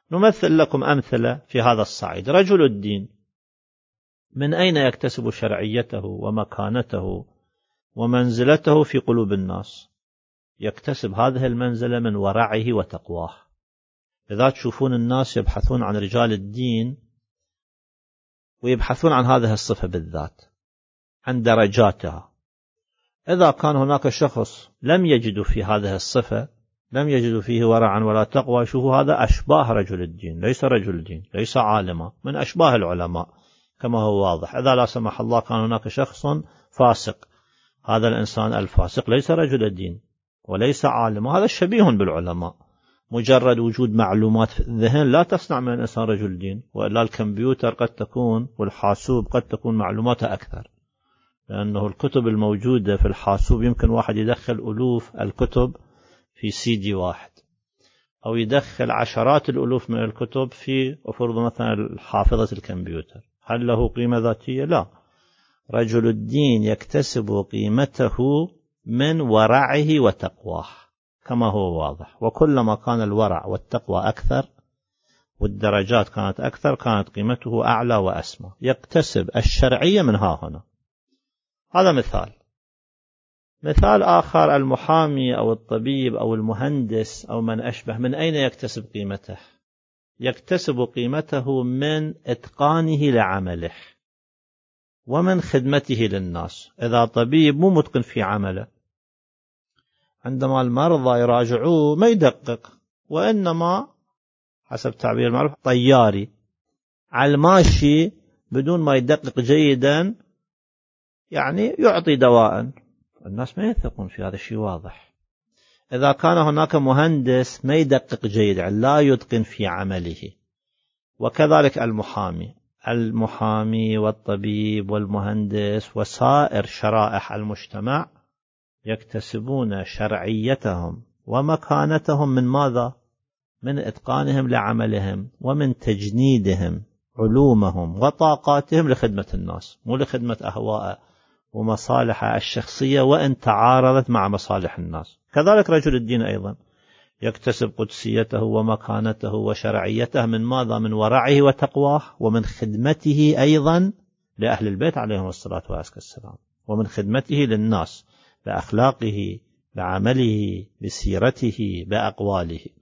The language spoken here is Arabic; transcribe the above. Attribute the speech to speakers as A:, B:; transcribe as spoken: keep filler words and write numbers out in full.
A: نمثل لكم أمثلة في هذا الصعيد. رجل الدين من أين يكتسب شرعيته ومكانته ومنزلته في قلوب الناس؟ يكتسب هذه المنزلة من ورعه وتقواه. إذا تشوفون الناس يبحثون عن رجال الدين ويبحثون عن هذه الصفة بالذات، عن درجاتها. إذا كان هناك شخص لم يجد في هذه الصفة، لم يجد فيه ورعا ولا تقوى، شوفوا هذا أشباه رجل الدين، ليس رجل الدين، ليس عالما، من أشباه العلماء كما هو واضح. إذا لا سمح الله كان هناك شخص فاسق، هذا الإنسان الفاسق ليس رجل الدين وليس عالم، هذا شبيه بالعلماء. مجرد وجود معلومات في الذهن لا تصنع من الإنسان رجل دين، وإلا الكمبيوتر قد تكون والحاسوب قد تكون معلوماتها أكثر، لأنه الكتب الموجودة في الحاسوب يمكن واحد يدخل ألوف الكتب في سي دي واحد، أو يدخل عشرات الألوف من الكتب في أفرض مثلا حافظة الكمبيوتر. هل له قيمة ذاتية؟ لا. رجل الدين يكتسب قيمته من ورعه وتقواه كما هو واضح، وكلما كان الورع والتقوى أكثر والدرجات كانت أكثر كانت قيمته أعلى وأسمى. يكتسب الشرعية من ها هنا. هذا مثال. مثال آخر، المحامي أو الطبيب أو المهندس أو من أشبه، من أين يكتسب قيمته؟ يكتسب قيمته من إتقانه لعمله ومن خدمته للناس. إذا طبيب مو متقن في عمله، عندما المرضى يراجعوه ما يدقق، وإنما حسب تعبير المعروف طياري على الماشي بدون ما يدقق جيدا، يعني يعطي دواء، الناس ما يثقون في هذا الشيء واضح. إذا كان هناك مهندس ما يدقق جيدا، لا يتقن في عمله. وكذلك المحامي المحامي والطبيب والمهندس وسائر شرائح المجتمع يكتسبون شرعيتهم ومكانتهم من ماذا؟ من إتقانهم لعملهم ومن تجنيدهم علومهم وطاقاتهم لخدمة الناس، مو لخدمة أهواء ومصالحه الشخصية وإن تعارضت مع مصالح الناس. كذلك رجل الدين أيضا يكتسب قدسيته ومكانته وشرعيته من ماذا؟ من ورعه وتقواه، ومن خدمته أيضا لأهل البيت عليهم الصلاة والسلام، ومن خدمته للناس بأخلاقه بعمله بسيرته بأقواله.